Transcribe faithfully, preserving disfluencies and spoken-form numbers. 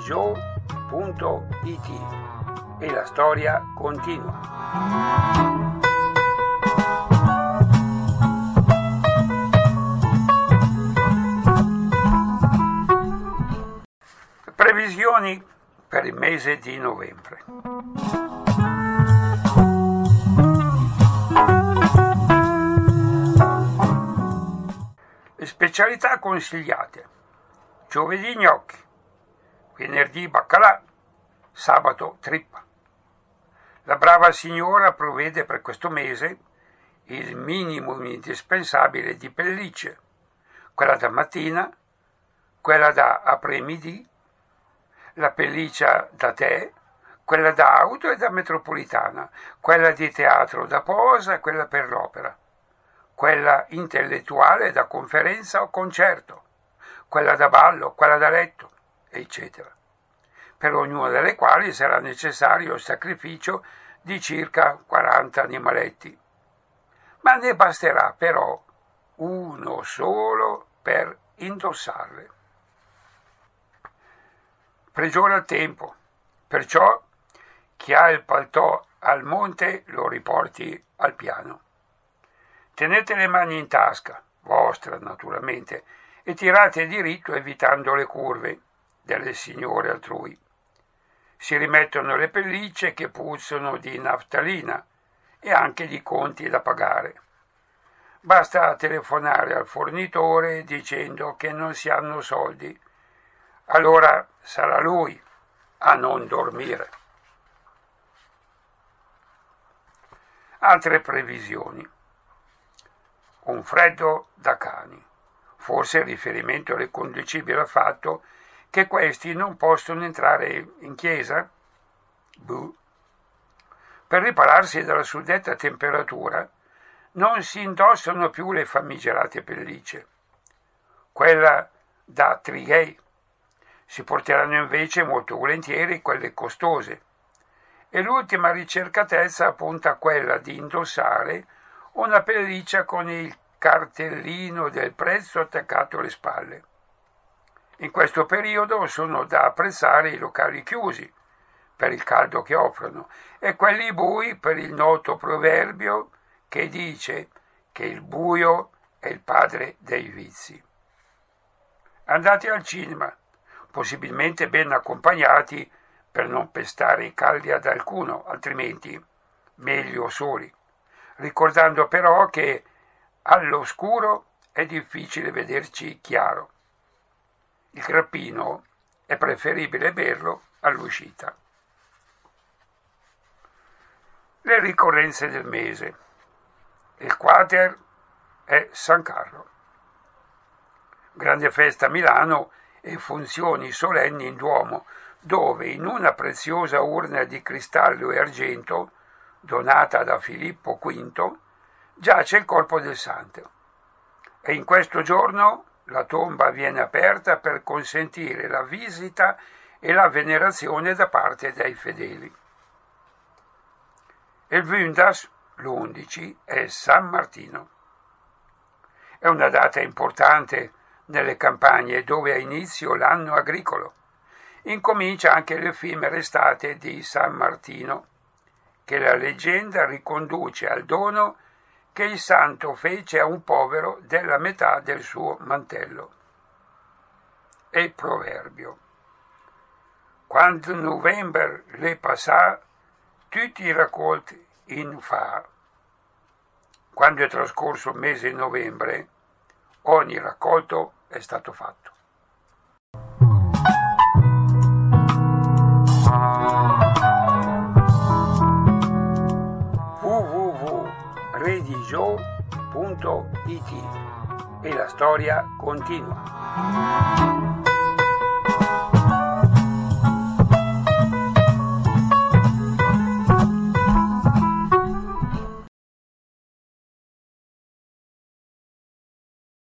redigio punto it e la storia continua. Previsioni per il mese di novembre. Le specialità consigliate: giovedì gnocchi, venerdì baccalà, sabato trippa. La brava signora provvede per questo mese il minimo indispensabile di pellicce, quella da mattina, quella da après-midi, la pelliccia da tè, quella da auto e da metropolitana, quella di teatro da posa e quella per l'opera, quella intellettuale da conferenza o concerto, quella da ballo, quella da letto, eccetera, per ognuna delle quali sarà necessario il sacrificio di circa quaranta animaletti. Ma ne basterà però uno solo per indossarle. Pregiora il tempo, perciò chi ha il paltò al monte lo riporti al piano. Tenete le mani in tasca, vostra naturalmente, e tirate diritto evitando le curve delle signore altrui. Si rimettono le pellicce che puzzano di naftalina e anche di conti da pagare. Basta telefonare al fornitore dicendo che non si hanno soldi. Allora sarà lui a non dormire. Altre previsioni. Un freddo da cani. Forse il riferimento è riconducibile al fatto che questi non possono entrare in chiesa? Buh. Per ripararsi dalla suddetta temperatura non si indossano più le famigerate pellicce. Quella da trighay. Si porteranno invece molto volentieri quelle costose. E l'ultima ricercatezza appunta a quella di indossare una pelliccia con il cartellino del prezzo attaccato alle spalle. In questo periodo sono da apprezzare i locali chiusi per il caldo che offrono e quelli bui per il noto proverbio che dice che il buio è il padre dei vizi. Andate al cinema, possibilmente ben accompagnati per non pestare i calli ad alcuno, altrimenti meglio soli, ricordando però che all'oscuro è difficile vederci chiaro. Il grappino è preferibile berlo all'uscita. Le ricorrenze del mese. Il quater è San Carlo. Grande festa a Milano e funzioni solenni in Duomo, dove in una preziosa urna di cristallo e argento, donata da Filippo quinto, giace il corpo del santo. E in questo giorno la tomba viene aperta per consentire la visita e la venerazione da parte dei fedeli. Il Vundas, l'undici, è San Martino. È una data importante nelle campagne dove ha inizio l'anno agricolo. Incomincia anche l'effimera estate di San Martino, che la leggenda riconduce al dono che il santo fece a un povero della metà del suo mantello. E il proverbio. Quando novembre le passa, tutti i raccolti in fa. Quando è trascorso il mese di novembre, ogni raccolto è stato fatto. w w w punto redigio punto it e la storia continua.